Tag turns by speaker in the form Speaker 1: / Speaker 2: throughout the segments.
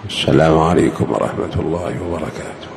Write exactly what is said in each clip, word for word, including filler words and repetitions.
Speaker 1: السلام عليكم ورحمة الله وبركاته.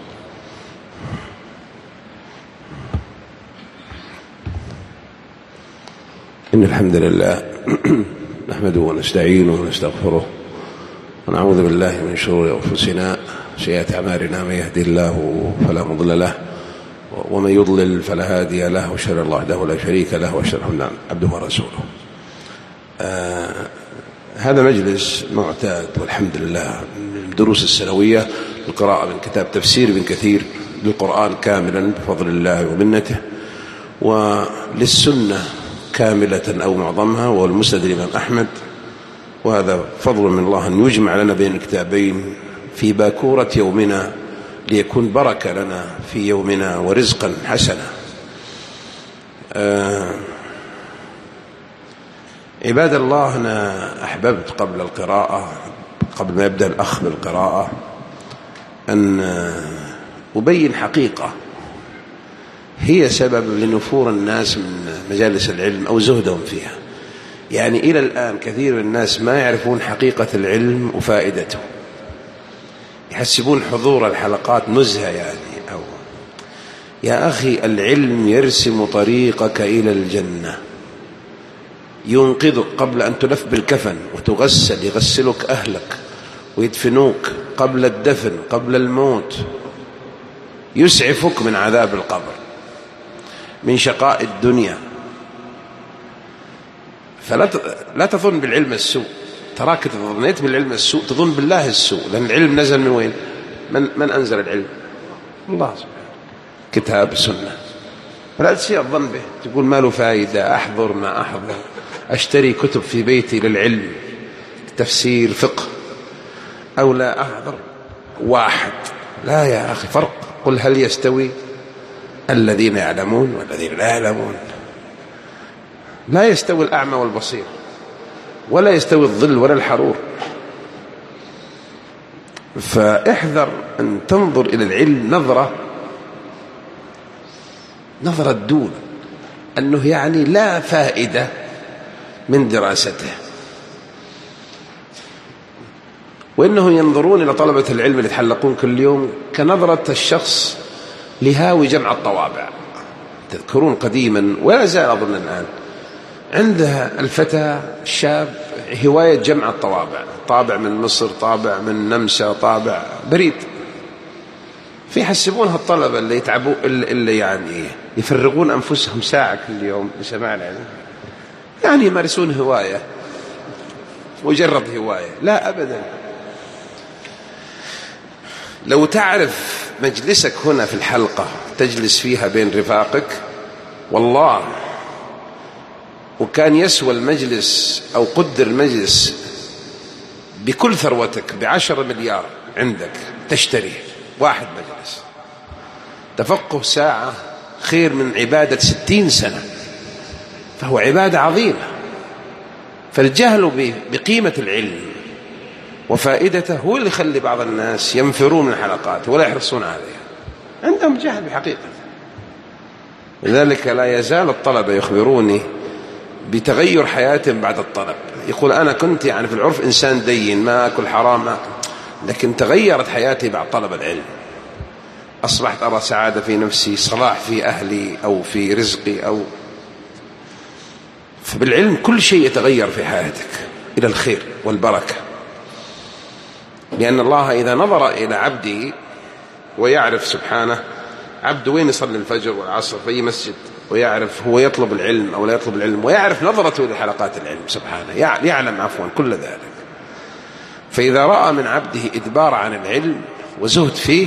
Speaker 1: إن الحمد لله نحمده ونستعينه ونستغفره ونعوذ بالله من شرور أنفسنا وسيئات أعمالنا، من يهدي الله فلا مضل له ومن يضلل فلا هادي له، وأشهد أن لا إله إلا الله وحده لا شريك له، وأشهد أن عبده ورسوله. آه هذا مجلس معتاد والحمد لله من الدروس السنوية القراءة من كتاب تفسير ابن كثير للقرآن كاملا بفضل الله ومنته، وللسنة كاملة أو معظمها، والمسند الإمام أحمد، وهذا فضل من الله أن يجمع لنا بين الكتابين في باكورة يومنا ليكون بركة لنا في يومنا ورزقا حسنا. آه عباد الله، أنا أحببت قبل القراءة قبل ما يبدأ الأخ بالقراءة أن أبين حقيقة هي سبب لنفور الناس من مجالس العلم أو زهدهم فيها. يعني إلى الآن كثير من الناس ما يعرفون حقيقة العلم وفائدته، يحسبون حضور الحلقات نزهة. يعني أو يا أخي، العلم يرسم طريقك إلى الجنة، ينقذك قبل أن تلف بالكفن وتغسل، يغسلك أهلك ويدفنوك قبل الدفن قبل الموت، يسعفك من عذاب القبر، من شقاء الدنيا. فلا لا تظن بالعلم السوء، تراك تظنيت بالعلم السوء تظن بالله السوء، لأن العلم نزل من وين؟ من, من أنزل العلم؟ الله سبحانه، كتاب سنة. فلا تسيء الظن به، تقول ما له فائدة، أحضر ما أحضر، أشتري كتب في بيتي للعلم، تفسير فقه، أو لا أحضر واحد. لا يا أخي، فرق. قل هل يستوي الذين يعلمون والذين لا يعلمون؟ لا يستوي الأعمى والبصير، ولا يستوي الظل ولا الحرور. فاحذر أن تنظر إلى العلم نظرة نظرة دون، أنه يعني لا فائدة من دراسته، وإنه ينظرون إلى طلبة العلم اللي يتحلقون كل يوم كنظرة الشخص لهاوي جمع الطوابع. تذكرون قديما ولا زال أظن الآن عندها الفتى الشاب هواية جمع الطوابع، طابع من مصر، طابع من النمسا، طابع بريد. في يحسبونها الطلبة اللي يتعبوا اللي يعني يفرغون أنفسهم ساعة كل يوم لسماع العلم، يعني يمارسون هواية، مجرد هواية. لا أبدا. لو تعرف مجلسك هنا في الحلقة تجلس فيها بين رفاقك، والله وكان يسوى المجلس أو قدر المجلس بكل ثروتك بعشرة مليار عندك تشتريه واحد مجلس، تفقه ساعة خير من عبادة ستين سنة، فهو عبادة عظيمة. فالجهل بقيمة العلم وفائدته هو اللي يخلي بعض الناس ينفرون من الحلقات ولا يحرصون عليها، عندهم جهل بحقيقة. لذلك لا يزال الطلبة يخبروني بتغير حياتهم بعد الطلب. يقول أنا كنت يعني في العرف إنسان دين، ما أكل حرام، ما أكل. لكن تغيرت حياتي بعد طلب العلم، أصبحت أرى سعادة في نفسي، صلاح في أهلي أو في رزقي. أو فبالعلم كل شيء يتغير في حياتك إلى الخير والبركة، لأن الله إذا نظر إلى عبده ويعرف سبحانه عبده وين يصلي الفجر والعصر في أي مسجد، ويعرف هو يطلب العلم أو لا يطلب العلم، ويعرف نظرته لحلقات العلم سبحانه، يعلم عفوا كل ذلك. فإذا رأى من عبده إدبار عن العلم وزهد فيه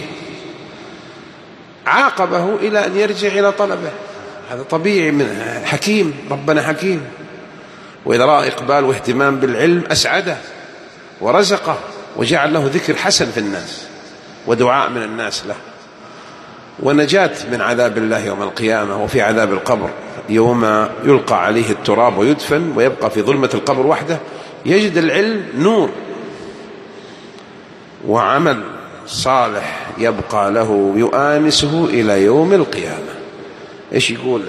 Speaker 1: عاقبه إلى أن يرجع إلى طلبه. هذا طبيعي، من حكيم، ربنا حكيم. وإذا رأى إقبال واهتمام بالعلم أسعده ورزقه وجعل له ذكر حسن في الناس ودعاء من الناس له، ونجاة من عذاب الله يوم القيامة وفي عذاب القبر يوم يلقى عليه التراب ويدفن ويبقى في ظلمة القبر وحده. يجد العلم نور وعمل صالح يبقى له يؤانسه إلى يوم القيامة. إيش يقول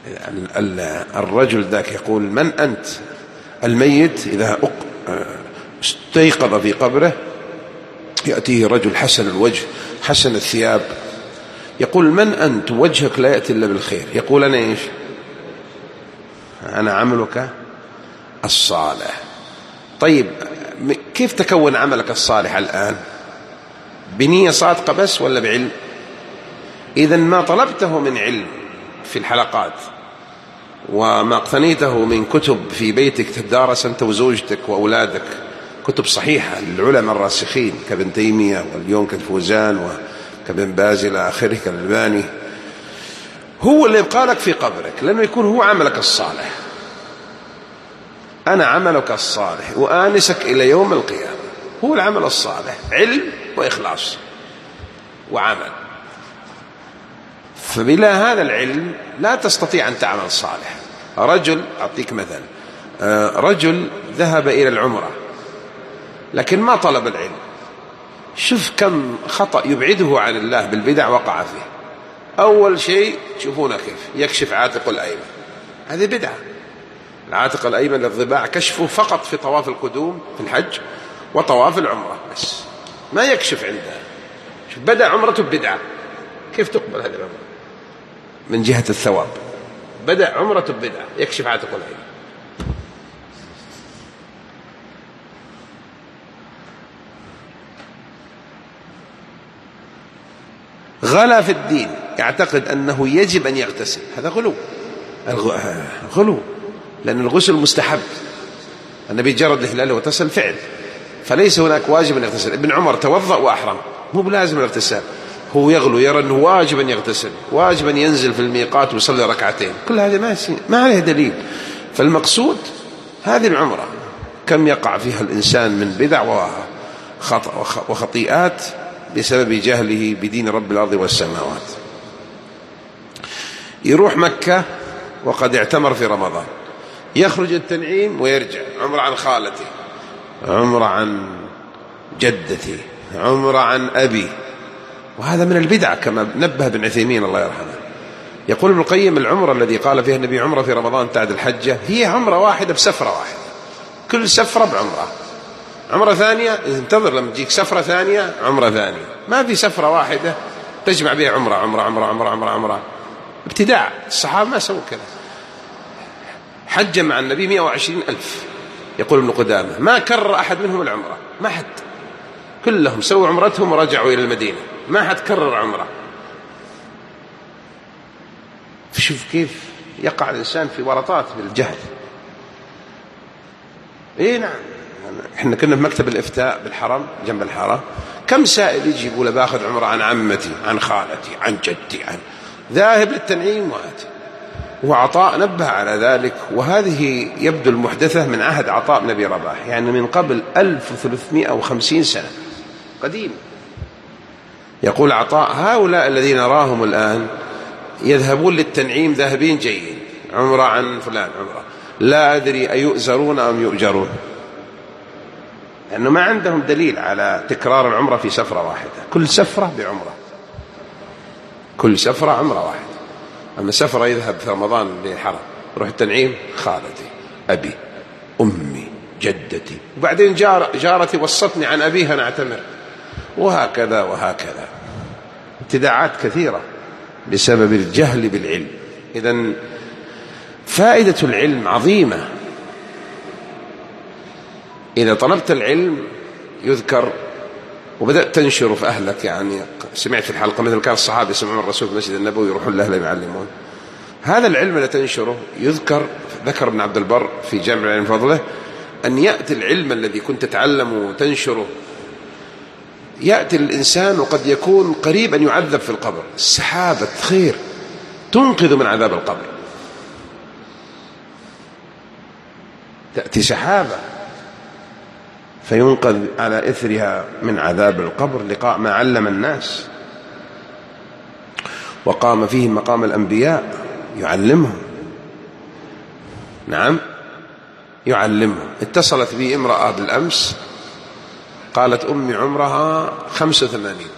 Speaker 1: الرجل ذاك؟ يقول من أنت؟ الميت إذا استيقظ في قبره، يأتيه رجل حسن الوجه حسن الثياب، يقول: من أنت؟ وجهك لا يأتي إلا بالخير. يقول: أنا إيش؟ أنا عملك الصالح. طيب كيف تكون عملك الصالح الآن؟ بنية صادقة بس ولا بعلم؟ إذا ما طلبته من علم في الحلقات وما اقتنيته من كتب في بيتك تدارس أنت وزوجتك وأولادك، كتب صحيحة للعلماء الراسخين كابن تيمية واليوم كالفوزان وكابن باز إلى آخره كالألباني، هو اللي يبقى لك في قبرك، لأنه يكون هو عملك الصالح. أنا عملك الصالح وآنسك إلى يوم القيامة، هو العمل الصالح، علم وإخلاص وعمل. فبلا هذا العلم لا تستطيع أن تعمل صالح. رجل، أعطيك مثل، رجل ذهب إلى العمرة لكن ما طلب العلم، شوف كم خطأ يبعده عن الله بالبدع وقع فيه. أول شيء تشوفونه كيف يكشف عاتق الأيمن، هذه بدعة. العاتق الأيمن للضباع كشفه فقط في طواف القدوم في الحج وطواف العمرة بس، ما يكشف عندها. شوف بدأ عمرته ببدعة، كيف تقبل هذه العمرة من جهة الثواب؟ بدأ عمرته ببدعة، يكشف عاتق الأيمن. غلا في الدين، يعتقد أنه يجب أن يغتسل، هذا غلو. غلو لأن الغسل مستحب، النبي جرد الهلال وغتسل فعل، فليس هناك واجب أن يغتسل. ابن عمر توضأ وأحرم، مو بلازم الاغتسال، هو يغلو، يرى أنه واجب أن يغتسل، واجب أن ينزل في الميقات ويصلي ركعتين، كل هذا ما ما عليه دليل. فالمقصود هذه العمرة كم يقع فيها الإنسان من بدع وخطيئات بسبب جهله بدين رب الأرض والسماوات. يروح مكة وقد اعتمر في رمضان، يخرج التنعيم ويرجع، عمرة عن خالتي، عمرة عن جدتي، عمرة عن أبي، وهذا من البدع كما نبه ابن عثيمين الله يرحمه. يقول ابن القيم: العمرة الذي قال فيها النبي عمرة في رمضان تعد الحجة هي عمرة واحدة بسفرة واحدة، كل سفرة بعمرة. عمرة ثانية انتظر لما تجيك سفرة ثانية عمرة ثانية، ما في سفرة واحدة تجمع بها عمرة عمرة عمرة عمرة عمرة عمرة. ابتداع، الصحابة ما سووا كذا. حج مع النبي مئة وعشرين ألف، يقول ابن قدامة ما كرر أحد منهم العمرة، ما حد، كلهم سووا عمرتهم ورجعوا إلى المدينة، ما حد كرر عمرة. شوف كيف يقع الإنسان في ورطات بالجهل. إيه نعم، إحنا كنا في مكتب الإفتاء بالحرم جنب الحرم، كم سائل يجي يقول باخذ عمرة عن عمتي عن خالتي عن جدي، عن ذاهب للتنعيم وآتي. وعطاء نبه على ذلك، وهذه يبدو المحدثة من عهد عطاء بن أبي رباح، يعني من قبل ألف وثلاثمائة وخمسين سنة، قديم. يقول عطاء: هؤلاء الذين نراهم الآن يذهبون للتنعيم ذاهبين جيد، عمرة عن فلان عمرة، لا أدري أيؤزرون أم يؤجرون، لأنه ما عندهم دليل على تكرار العمرة في سفرة واحدة، كل سفرة بعمرة، كل سفرة عمرة واحدة. أما سفرة يذهب في رمضان للحرم، يروح التنعيم خالتي أبي أمي جدتي، وبعدين جار جارتي وصتني عن أبيها نعتمر، وهكذا وهكذا. ابتداعات كثيرة بسبب الجهل بالعلم. إذن فائدة العلم عظيمة. إذا طلبت العلم يذكر وبدأت تنشره في أهلك، يعني سمعت في الحلقة مثل كان الصحابة يسمعون الرسول في المسجد النبوي يروحون لأهله يعلمون، هذا العلم الذي تنشره يذكر. ذكر ابن عبد البر في جامع العلم فضله أن يأتي العلم الذي كنت تتعلمه وتنشره يأتي الإنسان وقد يكون قريب أن يعذب في القبر. السحابة خير تنقذ من عذاب القبر، تأتي سحابة فينقذ على إثرها من عذاب القبر لقاء ما علم الناس، وقام فيه مقام الأنبياء يعلمهم. نعم يعلمهم. اتصلت بي امرأة بالأمس قالت أمي عمرها خمسة وثمانين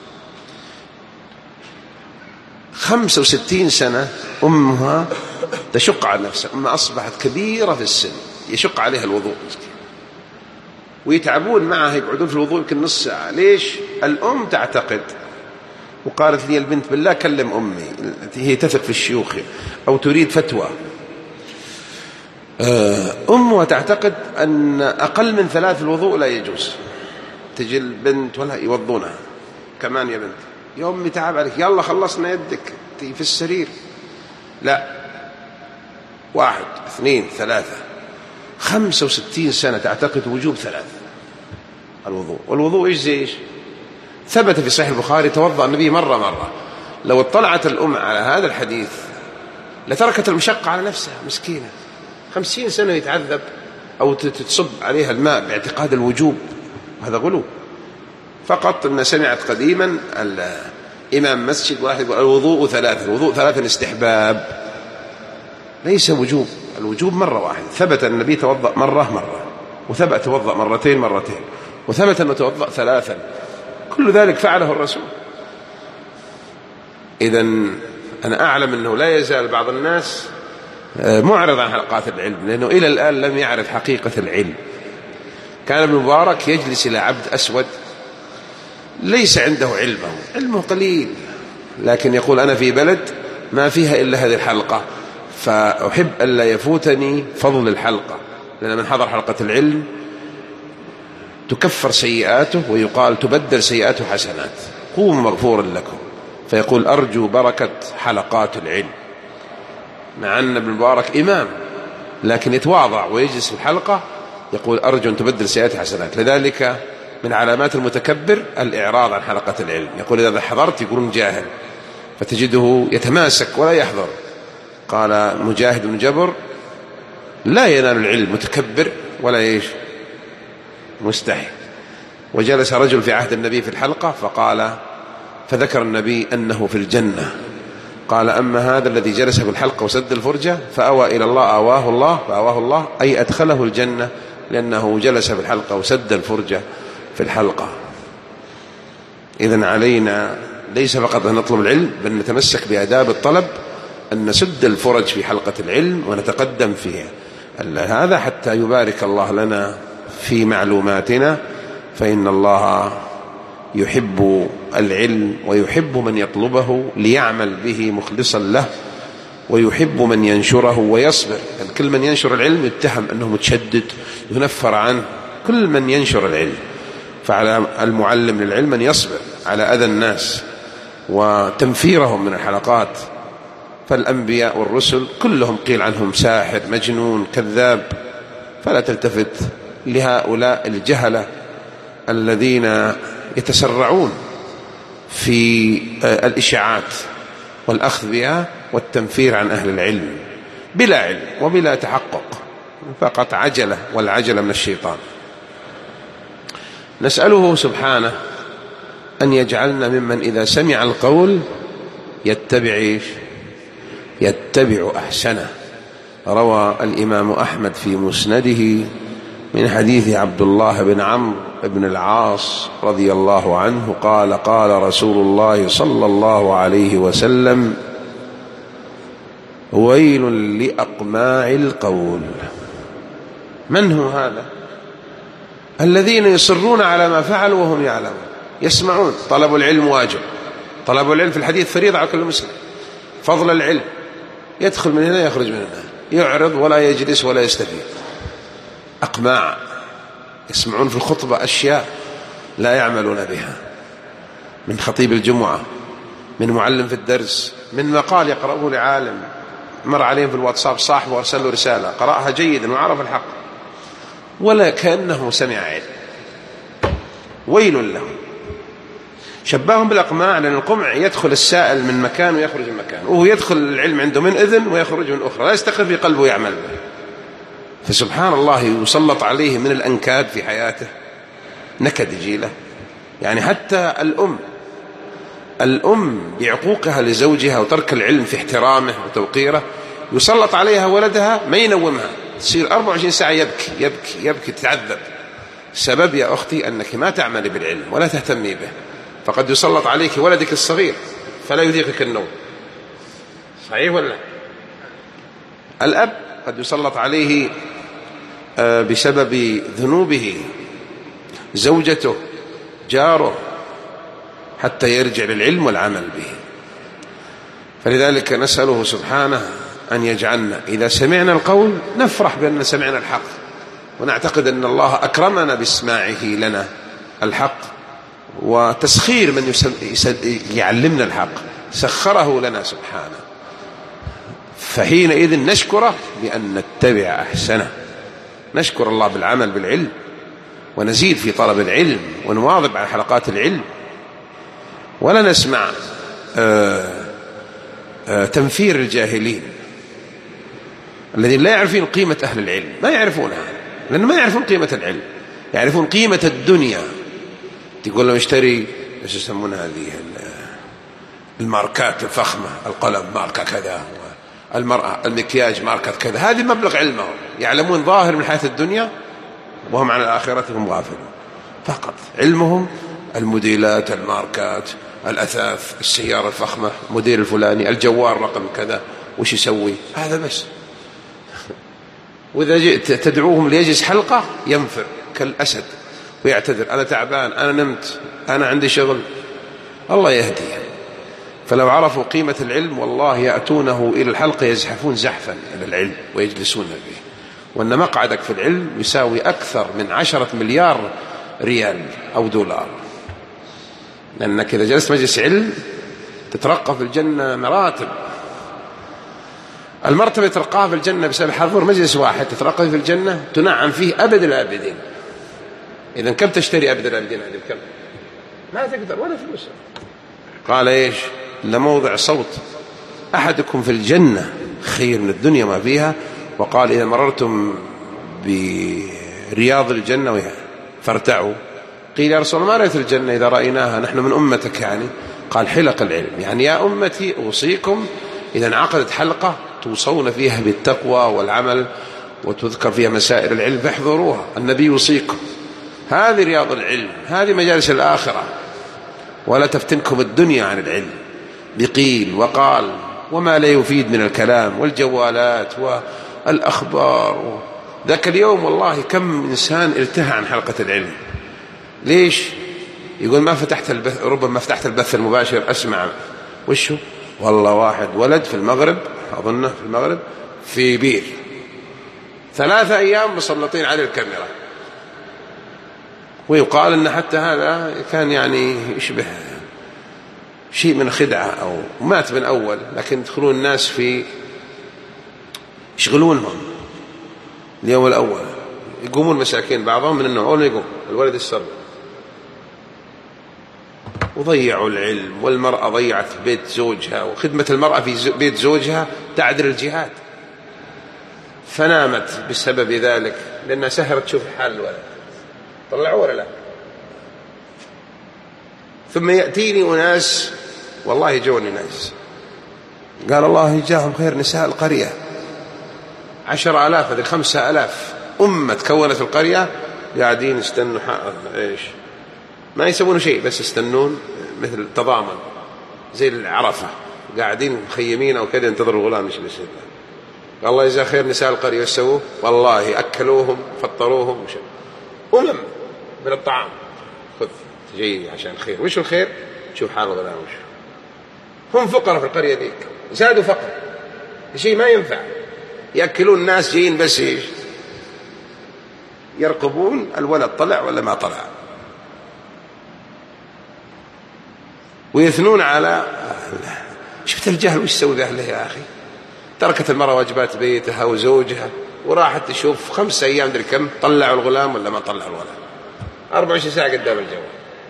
Speaker 1: خمسة وستين سنة، أمها تشق على نفسها، أمها أصبحت كبيرة في السن، يشق عليها الوضوء، ويتعبون معه، يقعدون في الوضوء يمكن نص ساعة. ليش؟ الأم تعتقد، وقالت لي البنت بالله كلم أمي، هي تثق في الشيوخ أو تريد فتوى. أمها تعتقد أن أقل من ثلاث الوضوء لا يجوز. تجي البنت ولا يوضونها كمان، يا بنت يا أمي تعب عليك، يلا خلصنا يدك في السرير. لا، واحد اثنين ثلاثة، خمسة وستين سنة تعتقد وجوب ثلاث الوضوء. والوضوء إيش زي إيش؟ ثبت في صحيح البخاري توضأ النبي مرة مرة. لو اطلعت الأم على هذا الحديث لتركت المشقة على نفسها مسكينة، خمسين سنة يتعذب أو تتصب عليها الماء باعتقاد الوجوب، وهذا غلو. فقط أن سمعت قديما الإمام مسجد واحد يقول الوضوء ثلاثة، الوضوء ثلاثة استحباب ليس وجوب. الوجوب مرة واحدة، ثبت أن النبي توضأ مرة مرة، وثبت توضأ مرتين مرتين، وثبت أنه توضأ ثلاثا، كل ذلك فعله الرسول. إذن أنا أعلم أنه لا يزال بعض الناس معرض عن حلقات العلم، لأنه إلى الآن لم يعرف حقيقة العلم. كان ابن مبارك يجلس إلى عبد أسود ليس عنده علمه، علمه قليل، لكن يقول أنا في بلد ما فيها إلا هذه الحلقة، فأحب ألا يفوتني فضل الحلقة، لأن من حضر حلقة العلم تكفر سيئاته ويقال تبدل سيئاته حسنات، قوم مغفورا لكم. فيقول أرجو بركة حلقات العلم، مع أن ابن مبارك إمام لكن يتواضع ويجلس في الحلقة يقول أرجو أن تبدل سيئات حسنات. لذلك من علامات المتكبر الإعراض عن حلقة العلم، يقول إذا حضرت يقولون جاهل، فتجده يتماسك ولا يحضر. قال مجاهد بن جبر لا ينال العلم متكبر ولا يش مستحي. وجلس رجل في عهد النبي في الحلقة فقال، فذكر النبي أنه في الجنة، قال أما هذا الذي جلس في الحلقة وسد الفرجة فأوى إلى الله أواه الله فأواه الله، أي أدخله الجنة لأنه جلس في الحلقة وسد الفرجة في الحلقة. إذن علينا ليس فقط أن نطلب العلم، بل نتمسك بآداب الطلب، أن نسد الفرج في حلقة العلم ونتقدم فيها هذا حتى يبارك الله لنا في معلوماتنا، فإن الله يحب العلم ويحب من يطلبه ليعمل به مخلصا له، ويحب من ينشره ويصبر. يعني كل من ينشر العلم يتهم أنه متشدد ينفر عنه، كل من ينشر العلم. فعلى المعلم للعلم أن يصبر على أذى الناس وتنفيرهم من الحلقات. فالأنبياء والرسل كلهم قيل عنهم ساحر مجنون كذاب، فلا تلتفت لهؤلاء الجهلة الذين يتسرعون في الإشاعات والأخذ بها والتنفير عن أهل العلم بلا علم وبلا تحقق، فقط عجلة، والعجلة من الشيطان. نسأله سبحانه أن يجعلنا ممن إذا سمع القول يتبع يتبع أحسنه. روى الإمام أحمد في مسنده من حديث عبد الله بن عمرو بن العاص رضي الله عنه قال قال رسول الله صلى الله عليه وسلم ويل لأقماع القول. من هو هذا؟ الذين يصرون على ما فعلوا وهم يعلمون، يسمعون. طلب العلم واجب، طلب العلم في الحديث فريضة على كل مسلم. فضل العلم، يدخل من هنا يخرج من هنا، يعرض ولا يجلس ولا يستفيد. أقماع، يسمعون في الخطبة أشياء لا يعملون بها، من خطيب الجمعة، من معلم في الدرس، من مقال يقرأه لعالم مر عليهم في الواتساب صاحبه وارسل له رسالة قرأها جيدا وعرف الحق ولا كأنه سمع علم. ويل لهم. شبههم بالأقماع، لأن القمع يدخل السائل من مكان ويخرج من مكان، وهو يدخل العلم عنده من إذن ويخرج من أخرى، لا يستقر في قلبه ويعمل به. فسبحان الله يسلط عليه من الأنكاد في حياته، نكد يجيله. يعني حتى الأم الأم بعقوقها لزوجها وترك العلم في احترامه وتوقيره يسلط عليها ولدها ما ينومها، تصير أربعة وعشرين ساعة يبكي يبكي يبكي تتعذب. السبب يا أختي أنك ما تعملي بالعلم ولا تهتمي به. فقد يسلط عليك ولدك الصغير فلا يذيقك النوم، صحيح ولا؟ الأب قد يسلط عليه بسبب ذنوبه زوجته، جاره، حتى يرجع للعلم والعمل به. فلذلك نسأله سبحانه أن يجعلنا إذا سمعنا القول نفرح بأن سمعنا الحق، ونعتقد أن الله أكرمنا بإسماعه لنا الحق، وتسخير من يعلمنا الحق سخره لنا سبحانه، فحينئذ نشكره بأن نتبع أحسنه، نشكر الله بالعمل بالعلم، ونزيد في طلب العلم، ونواظب على حلقات العلم، ولا نسمع آآ آآ تنفير الجاهلين الذين لا يعرفون قيمة أهل العلم، ما يعرفونها لأنه ما يعرفون قيمة العلم، يعرفون قيمة الدنيا. تقول لهم اشتري ايش يسمونها هذه الماركات الفخمة، القلم ماركة كذا، المرأة المكياج ماركة كذا، هذه مبلغ علمهم، يعلمون ظاهر من حياة الدنيا وهم عن الآخرة هم غافلون. فقط علمهم الموديلات، الماركات، الأثاث، السيارة الفخمة، موديل الفلاني، الجوال رقم كذا، وش يسوي، هذا بس. وإذا جئت تدعوهم ليجلس حلقة ينفر كالأسد ويعتذر، أنا تعبان، أنا نمت، أنا عندي شغل. الله يهديه. فلو عرفوا قيمة العلم والله يأتونه إلى الحلقة يزحفون زحفا إلى العلم ويجلسون به، وأن مقعدك في العلم يساوي أكثر من عشرة مليار ريال أو دولار، لأنك إذا جلست مجلس علم تترقى في الجنة مراتب. المرتبة ترقاها في الجنة بسبب حضور مجلس واحد تترقى في الجنة تنعم فيه أبد الآبدين. إذن كم تشتري أبد الآبدين؟ هذه بكم؟ ما تقدر ولا فلوس. قال إيش؟ لموضع صوت أحدكم في الجنة خير من الدنيا ما فيها. وقال إذا مررتم برياض الجنة فارتعوا. قيل يا رسول الله ما رأيت الجنة إذا رأيناها نحن من أمتك يعني؟ قال حلق العلم، يعني يا أمتي أوصيكم إذا انعقدت حلقة توصون فيها بالتقوى والعمل وتذكر فيها مسائل العلم فاحضروها، النبي يوصيكم. هذه رياض العلم، هذه مجالس الآخرة، ولا تفتنكم الدنيا عن العلم بقيل وقال وما لا يفيد من الكلام والجوالات والأخبار. ذاك اليوم والله كم إنسان التهى عن حلقة العلم. ليش؟ يقول ما فتحت البث، ربما فتحت البث المباشر أسمع وشه، والله واحد ولد في المغرب، أظنه في المغرب، في بير ثلاثة أيام مسلطين على الكاميرا، ويقال أن حتى هذا كان يعني يشبه شيء من خدعة أو مات من أول، لكن يدخلون الناس في يشغلونهم اليوم الأول، يقومون مساكين بعضهم من النوم أول يقوم الولد الصغير، وضيعوا العلم. والمرأة ضيعت بيت زوجها، وخدمة المرأة في بيت زوجها تعدل الجهاد، فنامت بسبب ذلك لأنها سهرت تشوف حال الولد. طلعوا ولا لا؟ ثم يأتيني أناس والله جوني ناس قال الله يجاهم خير نساء القرية عشر آلاف هذه خمسة آلاف أمة تكونت القرية قاعدين يستنوا إيش ما يسوون شيء بس يستنون مثل تضامن زي العرفة قاعدين مخيمين أو كذا ينتظروا الغلام مش بس. قال الله يجزاه خير نساء القرية يسووا والله أكلوهم فطروهم وش أمم من الطعام خذ جاي عشان خير. وش الخير؟ شوف حال الغلام وش هم فقراء في القرية ذيك زادوا فقر شيء ما ينفع يأكلون الناس جايين بس إيش يرقبون الولد طلع ولا ما طلع ويثنون على شفت الجهل وش سوي بأهله يا أخي. تركت المرأة واجبات بيتها وزوجها وراحت تشوف خمس أيام دري كم طلعوا الغلام ولا ما طلعوا الولد أربع وعشرين ساعة قدام الجوال.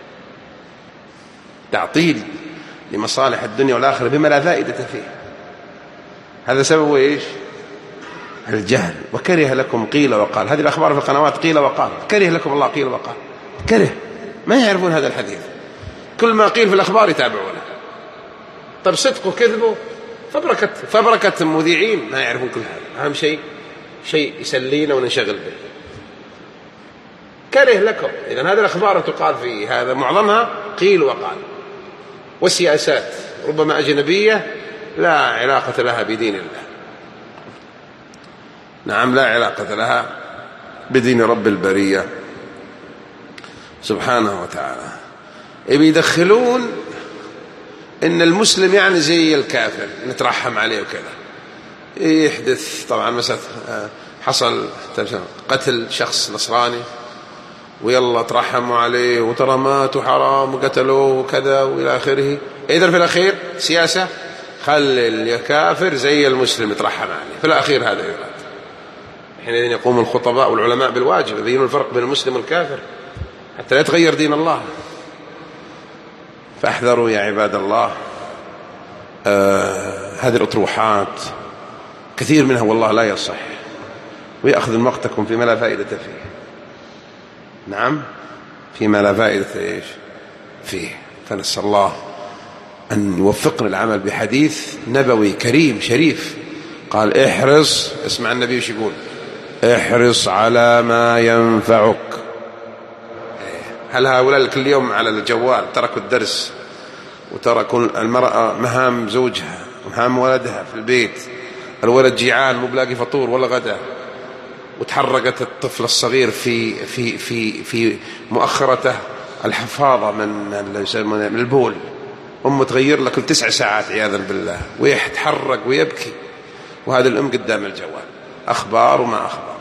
Speaker 1: تعطيل لمصالح الدنيا والآخرة بما لا فائدة فيه. هذا سببه إيش؟ الجهل. وكره لكم قيل وقال. هذه الأخبار في القنوات قيل وقال. كره لكم الله قيل وقال. كره ما يعرفون هذا الحديث. كل ما قيل في الأخبار يتابعونه. طب صدقوا كذبوا فبركة فبركة مذيعين ما يعرفون كل هذا. أهم شيء شيء يسلينا وننشغل به. كره لكم. إذن هذه الأخبار تقال فيه هذا معظمها قيل وقال. والسياسات ربما أجنبية لا علاقة لها بدين الله. نعم لا علاقة لها بدين رب البرية. سبحانه وتعالى. يبي يدخلون إن المسلم يعني زي الكافر، نترحم عليه وكذا. يحدث طبعا مثلا حصل قتل شخص نصراني ويلا ترحموا عليه وترى ماتوا حرام وقتلوه وكذا وإلى آخره. إذا في الأخير سياسة، خلي الكافر زي المسلم يترحم عليه، في الأخير هذا يراد. حينئذ يقوم الخطباء والعلماء بالواجب يبينوا الفرق بين المسلم والكافر حتى لا يتغير دين الله. فاحذروا يا عباد الله آه هذه الأطروحات كثير منها والله لا يصح، ويأخذ من وقتكم فيما لا فائدة فيه. نعم، فيما لا فائدة إيش فيه. فنسأل الله أن يوفقنا العمل بحديث نبوي كريم شريف قال احرص، اسمع النبي وش يقول، احرص على ما ينفعك. هل هؤلاء كل يوم على الجوال تركوا الدرس وتركوا المرأة مهام زوجها ومهام ولدها في البيت، الولد جيعان مو بلاقي فطور ولا غدا، وتحرقت الطفل الصغير في في في في مؤخرته الحفاضة من من البول، أمه تغير له كل تسع ساعات عياذا بالله، ويتحرق ويبكي، وهذا الأم قدام الجوال أخبار وما أخبار.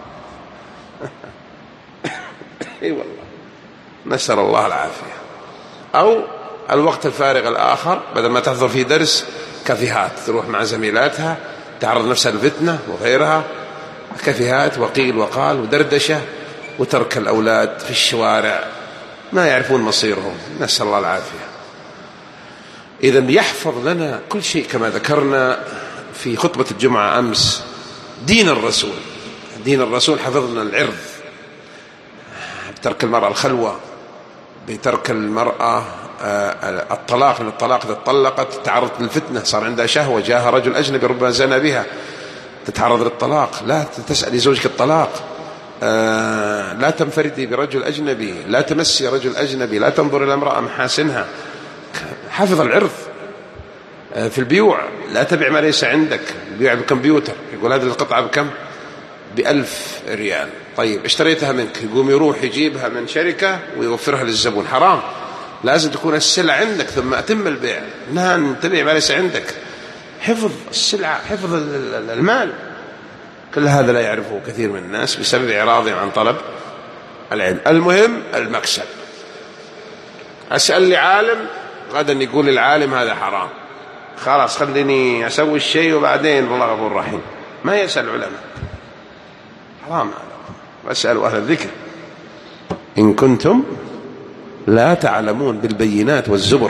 Speaker 1: اي والله، نسأل الله العافية. أو الوقت الفارغ الآخر بدل ما تحضر في درس كافيهات، تروح مع زميلاتها تعرض نفسها للفتنة وغيرها، كافيهات وقيل وقال ودردشة، وترك الأولاد في الشوارع ما يعرفون مصيرهم، نسأل الله العافية. إذن يحفظ لنا كل شيء كما ذكرنا في خطبة الجمعة أمس. دين الرسول، دين الرسول حفظنا العرض، بترك المرأة الخلوة، بترك المرأة الطلاق، من الطلاق إذا اتطلقت تعرضت للفتنة، صار عندها شهوة، جاءها رجل أجنبي ربما زنى بها، تتعرض للطلاق، لا تسألي زوجك الطلاق، لا تنفردي برجل أجنبي، لا تمسي رجل أجنبي، لا تنظر إلى امرأة محاسنها. حافظ العرض. في البيوع لا تبيع ما ليس عندك، بيع بالكمبيوتر، يقول هذه القطعة بكم؟ بألف ريال، طيب اشتريتها منك، يقوم يروح يجيبها من شركة ويوفرها للزبون، حرام. لازم تكون السلع عندك ثم أتم البيع، نعم تبيع ما ليس عندك. حفظ السلعة، حفظ المال، كل هذا لا يعرفه كثير من الناس بسبب إعراضهم عن طلب العلم. المهم المكسب. أسأل لي عالم غدا يقول العالم هذا حرام، خلاص خليني أسوي الشيء وبعدين الله غفور رحيم. ما يسأل علماء، حرام هذا. واسألوا أهل الذكر إن كنتم لا تعلمون بالبينات والزبر.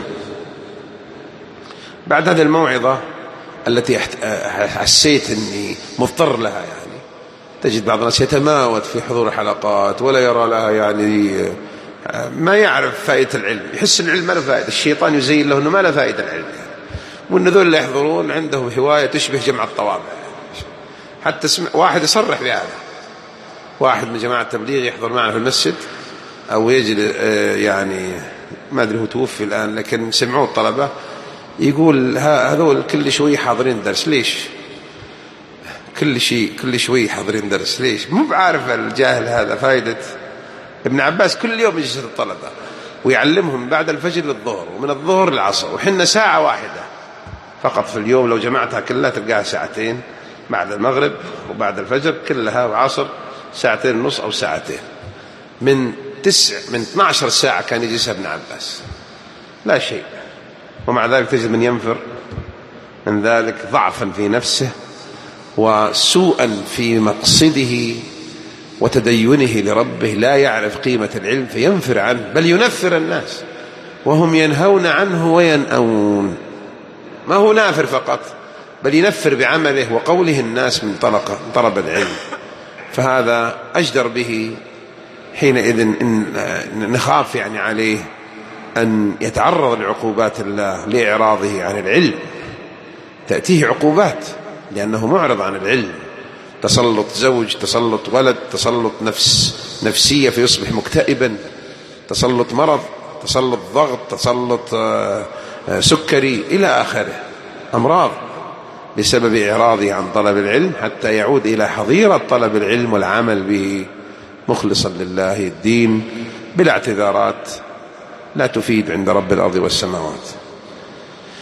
Speaker 1: بعد هذه الموعظة التي حسيت أني مضطر لها، يعني تجد بعض الناس يتماوت في حضور حلقات ولا يرى لها، يعني ما يعرف فائدة العلم، يحس العلم ما له فائدة، الشيطان يزين له أنه ما له فائدة العلم، يعني. وأن ذول اللي يحضرون عندهم هواية تشبه جمع الطوابع، حتى اسم... واحد يصرح بهذا، واحد من جماعة التبليغ يحضر معنا في المسجد أو يجي يعني ما أدري هو توفي الآن، لكن سمعوه الطلبة يقول هذول كل شوي حاضرين درس، ليش كل شيء كل شوي حاضرين درس ليش؟ مو بعارف الجاهل هذا فائدة. ابن عباس كل يوم يجلس الطلبة ويعلمهم بعد الفجر للظهر ومن الظهر للعصر، وحنا ساعة واحدة فقط في اليوم، لو جمعتها كلها تلقاها ساعتين، بعد المغرب وبعد الفجر كلها، وعصر ساعتين ونص أو ساعتين، من تسع من اثنتي عشرة ساعة كان يجلسها ابن عباس، لا شيء. ومع ذلك تجد من ينفر من ذلك ضعفا في نفسه وسوءا في مقصده وتدينه لربه، لا يعرف قيمة العلم فينفر عنه، بل ينفر الناس وهم ينهون عنه وينأون. ما هو نافر فقط، بل ينفر بعمله وقوله الناس من طلق طلب العلم. فهذا أجدر به حينئذ إن نخاف يعني عليه أن يتعرض لعقوبات الله لإعراضه عن العلم، تأتيه عقوبات لأنه معرض عن العلم، تسلط زوج، تسلط ولد، تسلط نفس نفسية فيصبح مكتئبا، تسلط مرض، تسلط ضغط، تسلط سكري إلى آخره، أمراض بسبب إعراضه عن طلب العلم، حتى يعود إلى حظيرة طلب العلم والعمل به مخلصا لله الدين. بلا اعتذارات لا تفيد عند رب الأرض والسماوات.